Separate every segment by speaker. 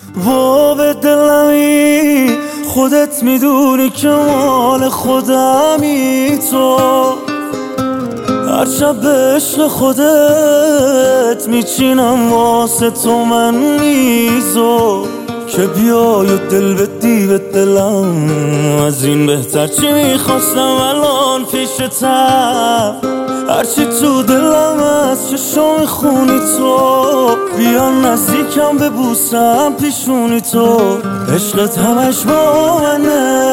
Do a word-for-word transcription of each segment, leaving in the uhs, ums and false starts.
Speaker 1: و به دلمی خودت میدونی که مال خودمی تو، هر شب به عشق خودت میچینم واسه تو من میزو، که بیای و دل بدی به دلم. از این بهتر چی میخواستم الان پیشتم، هرچی تو دلم از چشم میخونی تو، بیا نزدیکم ببوسم پیشونی تو. عشقت همش با منه،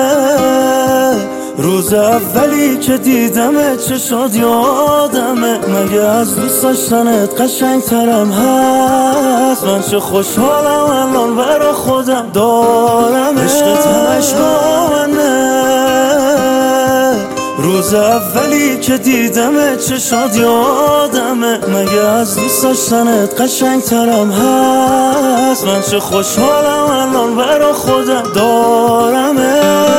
Speaker 1: روز اولی که دیدمه چشات یادمه، مگه از دوست داشتنت قشنگ ترم هست؟ من چه خوشحالم الان برا خودم دارم. عشقت همش با منه، روز اولی که دیدمه چشات یادمه، مگه از دوست داشتنت قشنگ ترم هست؟ من چه خوشحالم الان برا خودم دارمه.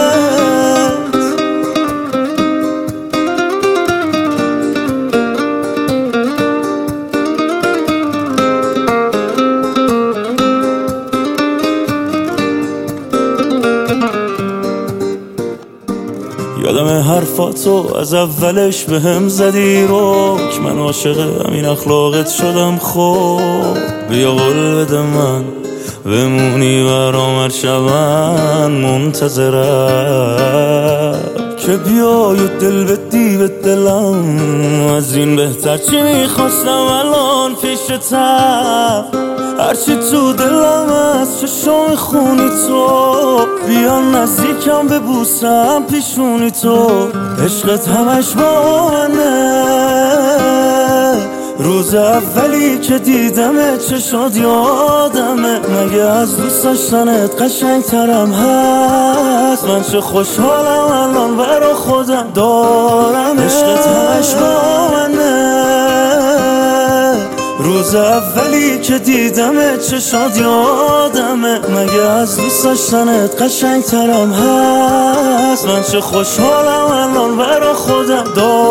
Speaker 1: یادم حرفاتو از اولش به هم زدی رو، که من عاشق همین اخلاقت شدم. خب بیا قول بده من بمونی برام هر شب، من منتظرم که بیای و دل بدی به دلم. از این بهتر چی میخواستم الان پیشتم، هرچی تو دلم از چشم میخونی تو، بیا نزدیکم ببوسم پیشونی تو. عشقت همش با منه، روز اولی که دیدمه چشات یادمه، مگه از دوست داشتنت قشنگ ترم هست؟ من چه خوشحالم الان برا خودم دارم. عشقت همش با منه، روز اولی که دیدمه چشات یادمه، مگه از دوست داشتنت قشنگ ترم هست؟ من چه خوشحالم الان برا خودم دارم.